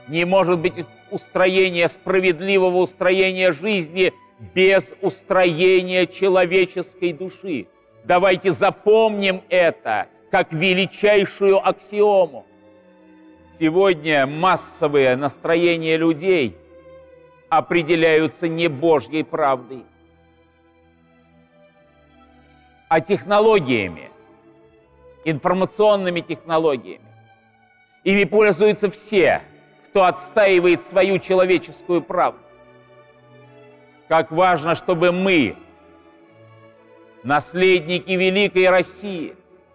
Не может быть устроения, справедливого устроения жизни без устроения человеческой души. Давайте запомним это как величайшую аксиому. Сегодня массовые настроения людей определяются не Божьей правдой, а технологиями, информационными технологиями. Ими пользуются все, кто отстаивает свою человеческую правду. Как важно, чтобы мы, наследники великой России,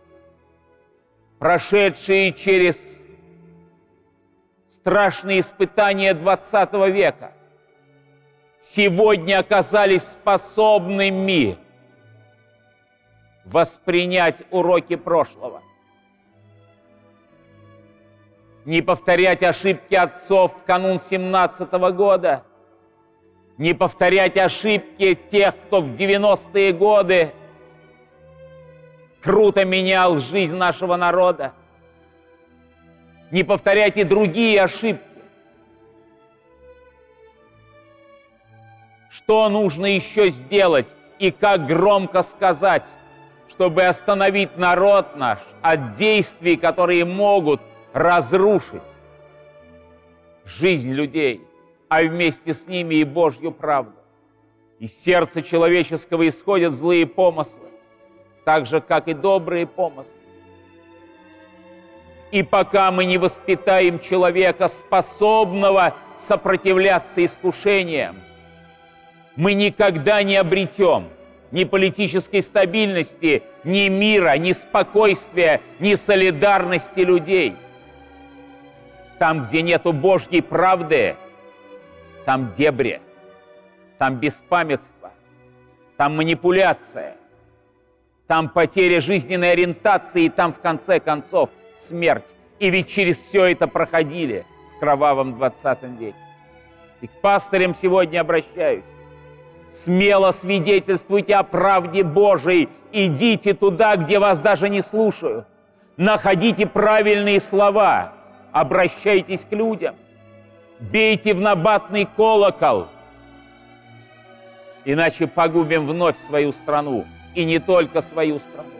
прошедшие через страшные испытания XX века, сегодня оказались способными воспринять уроки прошлого. Не повторять ошибки отцов в канун 17-го года, не повторять ошибки тех, кто в 90-е годы круто менял жизнь нашего народа. Не повторять и другие ошибки. Что нужно еще сделать и как громко сказать, чтобы остановить народ наш от действий, которые могут разрушить жизнь людей, а вместе с ними и Божью правду. Из сердца человеческого исходят злые помыслы, так же, как и добрые помыслы. И пока мы не воспитаем человека, способного сопротивляться искушениям, мы никогда не обретем ни политической стабильности, ни мира, ни спокойствия, ни солидарности людей. Там, где нету Божьей правды, там дебри, там беспамятство, там манипуляция, там потеря жизненной ориентации, и там, в конце концов, смерть. И ведь через все это проходили в кровавом 20 веке. И к пастырям сегодня обращаюсь. Смело свидетельствуйте о правде Божией. Идите туда, где вас даже не слушают. Находите правильные слова. Обращайтесь к людям. Бейте в набатный колокол. Иначе погубим вновь свою страну. И не только свою страну.